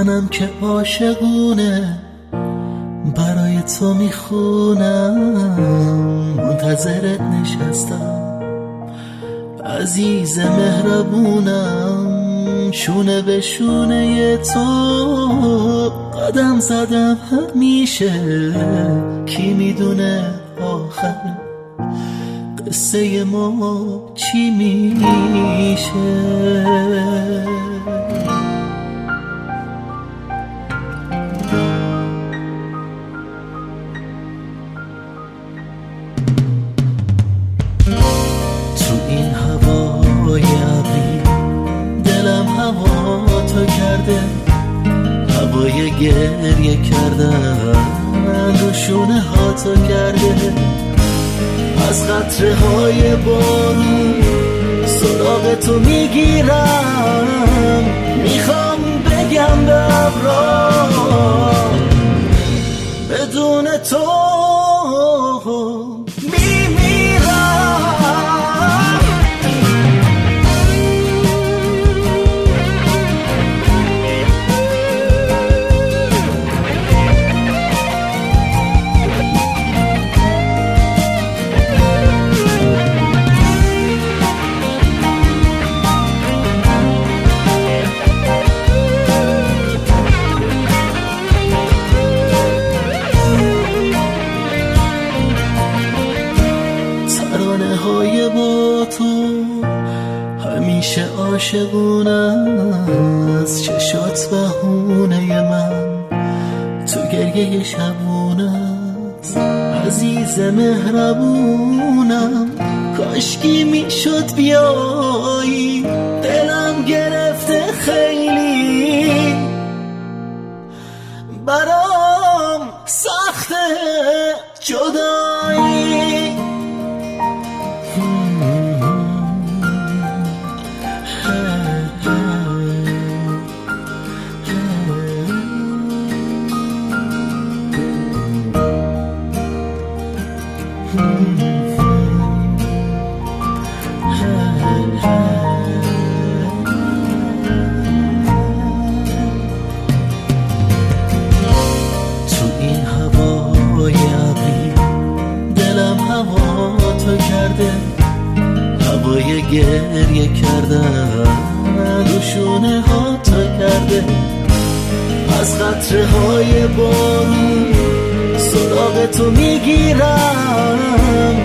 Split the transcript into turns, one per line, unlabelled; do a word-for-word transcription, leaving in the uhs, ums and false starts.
منم که عاشقونه برای تو میخونم، منتظرت نشستم عزیز مهربونم، شونه به شونه تو قدم زدم همیشه، کی میدونه آخر قصه ما چی میشه. تو این هوای ابری دلم هوا تو کرده، هوای گریه کردن رو شونه ها تو کرده، از قطره های بارون سراغ تو میگیرم، میخوام بگم به ابرا بدون تو های با تو همیشه عاشقونم، از چشات بهونه من تو گریه شبونست، عزیز مهربونم کاشکی میشد بیایی، دلم گرفته خیلی برام سخته جدایی. تو این هوای ابری دلم هوا تو کرده، هوای گریه کردن رو شونه ها تو کرده، از قطره های بارون سراغ تو میگیرم،